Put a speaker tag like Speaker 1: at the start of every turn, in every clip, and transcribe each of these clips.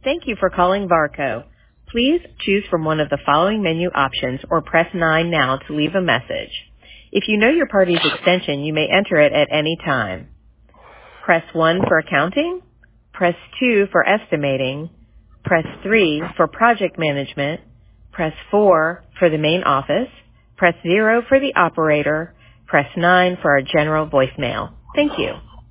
Speaker 1: Thank you for calling Varco. Please choose from one of the following menu options or press 9 now to leave a message. If you know your party's extension, you may enter it at any time. Press 1 for accounting. Press 2 for estimating. Press 3 for project management. Press 4 for the main office. Press 0 for the operator. Press 9 for our general voicemail. Thank you.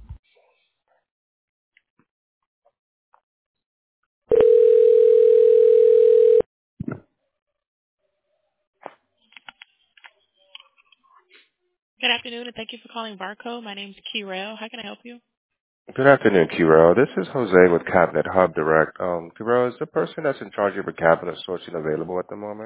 Speaker 1: Good afternoon, and thank you for calling Barco. My name is Kirel. How can I help you?
Speaker 2: Good afternoon, Kiro. This is Jose with Cabinet Hub Direct. Kiro, is the person that's in charge of your cabinet sourcing available at the moment?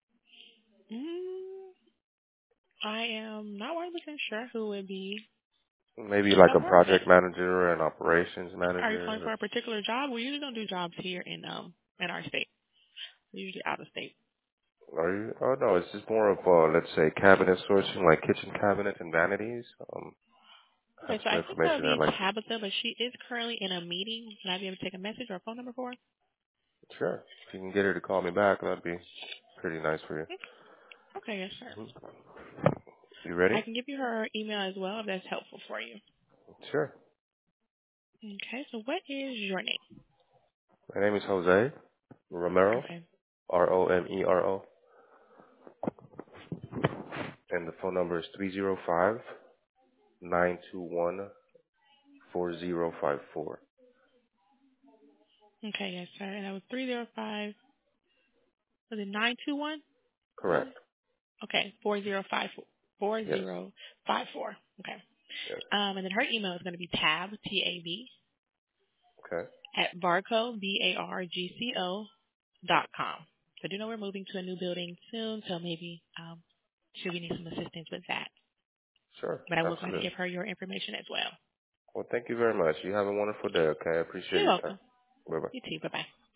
Speaker 1: Mm, I am not 100% sure who would be.
Speaker 2: Maybe like a
Speaker 1: What is it?
Speaker 2: project manager or an operations
Speaker 1: Are you calling
Speaker 2: manager?
Speaker 1: for a particular job? We usually don't do jobs here in our state. We're usually out of state.
Speaker 2: Are you? Oh no, it's just more of let's say cabinet sourcing, like kitchen cabinets and vanities. I have
Speaker 1: Okay, so
Speaker 2: some
Speaker 1: I think that would
Speaker 2: information
Speaker 1: be
Speaker 2: I'd like to.
Speaker 1: Tabitha, but she is currently in a meeting. Can I be able to take a message or a phone number for her?
Speaker 2: Sure. If you can get her to call me back, that'd be pretty nice for you.
Speaker 1: Okay, yes, sir.
Speaker 2: Mhm. You ready?
Speaker 1: I can give you her email as well if that's helpful for you.
Speaker 2: Sure.
Speaker 1: Okay, so what is your name?
Speaker 2: My name is Jose Romero,
Speaker 1: Okay.
Speaker 2: Romero, and the phone number is 305-921-4054.
Speaker 1: Okay, yes, sir. And that was 305. Was it 921?
Speaker 2: Correct.
Speaker 1: Okay, 4054.
Speaker 2: Yes.
Speaker 1: 4054. Okay.
Speaker 2: Yes.
Speaker 1: And then her email is going to be tab, T-A-B,
Speaker 2: Okay.
Speaker 1: at Varco, B-A-R-G-C-O, .com. So do know we're moving to a new building soon, so maybe should we need some assistance with that.
Speaker 2: Sure.
Speaker 1: But I will go ahead and
Speaker 2: Absolutely.
Speaker 1: give her your information as well.
Speaker 2: Well, thank you very much. You have a wonderful day, okay? I appreciate
Speaker 1: You're
Speaker 2: your time.
Speaker 1: welcome.
Speaker 2: Bye-bye.
Speaker 1: You too. Bye-bye.